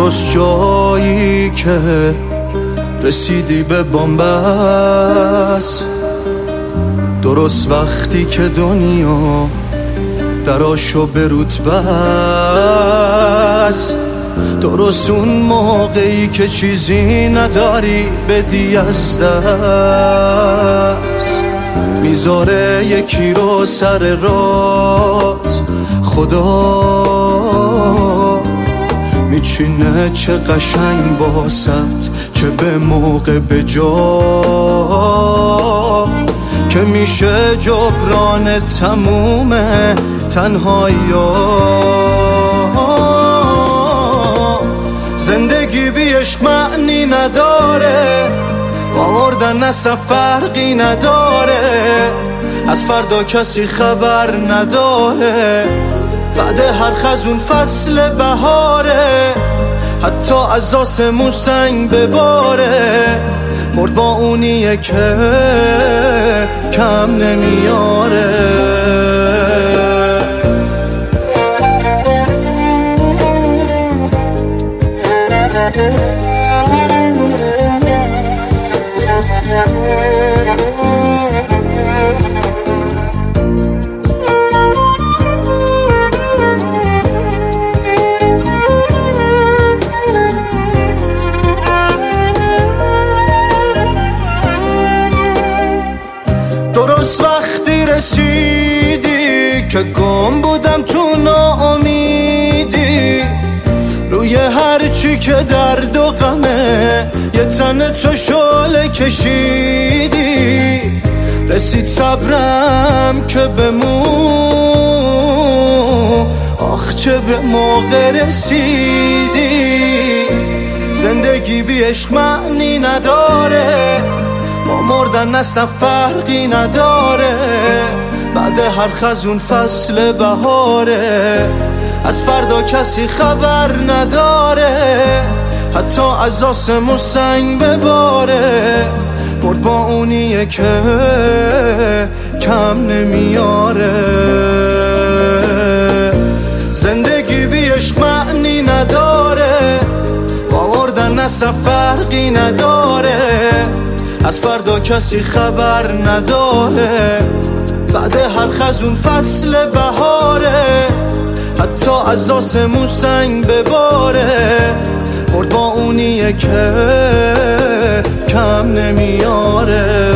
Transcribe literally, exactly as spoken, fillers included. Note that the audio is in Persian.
درست جایی که رسیدی به بنبست، درست وقتی که دنیا دراشو به رتبه است، درست اون موقعی که چیزی نداری بدی از دست. میذاره یکی رو سر رات خدا، میچینه چه قشنگ واسط، چه به موقع به جا، که میشه جبران تموم تنهایی‌ها. زندگی بی عشق معنی نداره، با مردن اصلا فرقی نداره، از فردا کسی خبر نداره، بعد هر خزون فصل بهاره، حتی از آسمون سنگ بباره، مرد با اونیه که کم نمیاره. درست وقتی رسیدی که گم بودم تو ناامیدی، روی هرچی که درد و غمه یه تن تو شعله کشیدی. رسید صبرم که بمون، آخ چه به موقع رسیدی. زندگی بی عشق معنی نداره، با مردن اصلا فرقی نداره، بعد هر خزون فصل بهاره، از فردا کسی خبر نداره، حتی از آسمون سنگ بباره، مرد با اونیه که کم نمیاره. زندگی بی عشق معنی نداره، با مردن اصلا فرقی نداره، از فردا کسی خبر نداره، بعد هر خزون فصل بهاره، حتی از آسمون سنگ بباره، مرد با اونیه که کم نمیاره.